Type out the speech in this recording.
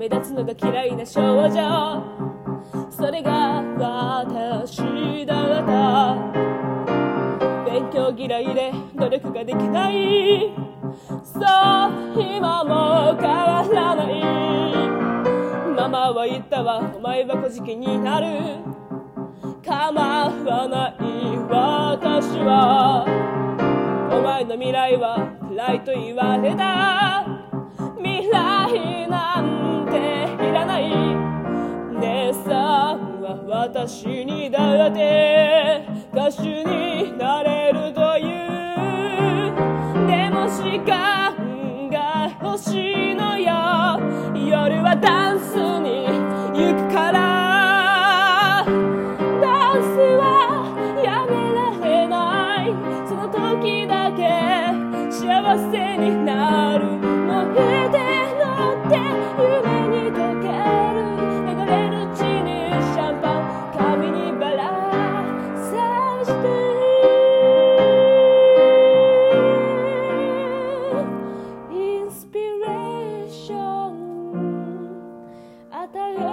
目立つのが嫌いな少女、それが私だった。勉強嫌いで努力ができない、そう今も変わらない。ママは言ったわ、お前は小じになる、構わない私は。お前の未来は暗いと言われた、未来なんていらない。姉さんは私にだって歌手になれるという。でも時間が欲しいのよ、夜はダンスに行くから。ダンスはやめられない、その時だけ幸せになる。燃えて乗って夢に溶ける、流れるうちにシャンパン髪にバラさして、インスピレーション与え